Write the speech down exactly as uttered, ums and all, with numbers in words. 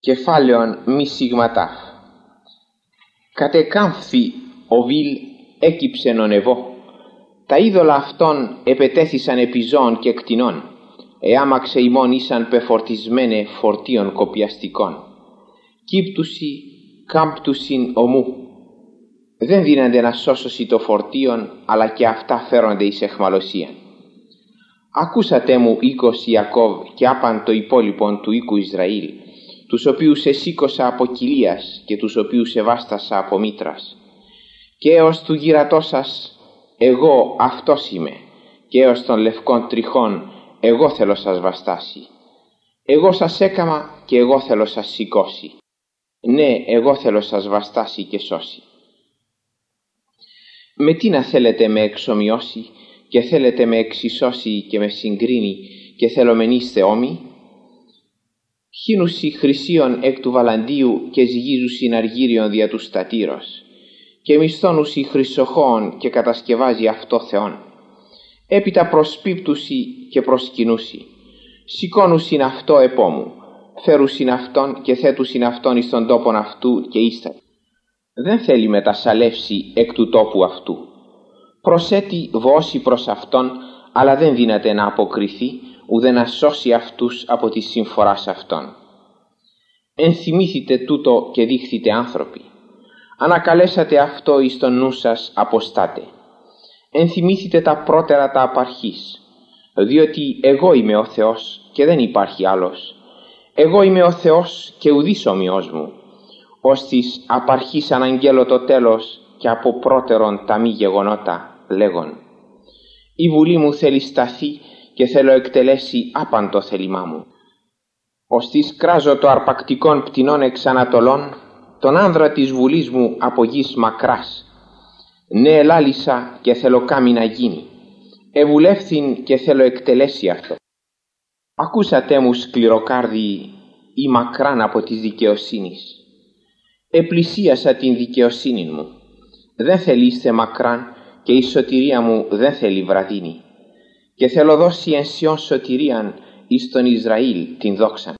Κεφάλαιον μη σιγματάφ. Κατεκάμφθη ο βίλ έκυψεν ο νεβό. Τα είδωλα αυτών επετέθησαν επί ζώων και κτηνών. Εάμαξε ημών ήσαν πεφορτισμένε φορτίων κοπιαστικών. Κύπτουσι κάμπτουσιν ομού. Δεν δίνανται να σώσωσι το φορτίον, αλλά και αυτά φέρονται εις εχμαλωσίαν. Ακούσατε μου οίκος Ιακώβ και άπαν το υπόλοιπον του οίκου Ισραήλ, τους οποίους εσήκωσα από κοιλίας και τους οποίους εβάστασα από μήτρας. Και έως του γυρατός σας εγώ αυτός είμαι, και έως των λευκών τριχών εγώ θέλω σας βαστάσει. Εγώ σας έκαμα και εγώ θέλω σας σηκώσει. Ναι, εγώ θέλω σας βαστάσει και σώσει. Με τι να θέλετε με εξομοιώσει και θέλετε με εξισώσει και με συγκρίνει και θέλω μεν είστε όμοι? Χύνουσι χρυσίων εκ του βαλαντίου και ζυγίζουσιν αργύριον δια του στατήρος και μισθώνουσι χρυσοχώων και κατασκευάζει αυτό Θεόν. Έπειτα προσπίπτουσι και προσκυνούσι, σηκώνουσιν αυτό επόμου, φέρουσιν αυτόν και θέτουσιν αυτόν εις τον τόπον αυτού και ύστα. Δεν θέλει μετασαλεύσει εκ του τόπου αυτού. Προσέτει βώσει προς αυτόν, αλλά δεν δύναται να αποκριθεί, ουδέ να σώσει αυτούς από τη συμφοράς αυτών. Ενθυμήθητε τούτο και δείχθητε άνθρωποι. Ανακαλέσατε αυτό εις τον νου σας αποστάτε. Ενθυμήθητε τα πρώτερα τα απαρχής, διότι εγώ είμαι ο Θεός και δεν υπάρχει άλλος. Εγώ είμαι ο Θεός και ουδής ομοιός μου, ως της απαρχής αναγγέλω το τέλος και από πρώτερον τα μη γεγονότα λέγον. Η βουλή μου θέλει σταθεί και θέλω εκτελέσει άπαν το θέλημά μου. Ως της κράζω το αρπακτικόν πτηνών εξ Ανατολών, τον άνδρα της βουλής μου από γης μακράς. Ναι, ελάλησα και θέλω κάμει να γίνει. Εβουλεύθην και θέλω εκτελέσει αυτό. Ακούσατε μου σκληροκάρδιοι ή μακράν από της δικαιοσύνης. Επλησίασα την δικαιοσύνη μου. Δεν θελείστε μακράν και η σωτηρία μου δεν θέλει βραδύνη. Και θέλω δώσει ενσιών σωτηρίαν εις τον Ισραήλ την δόξαν.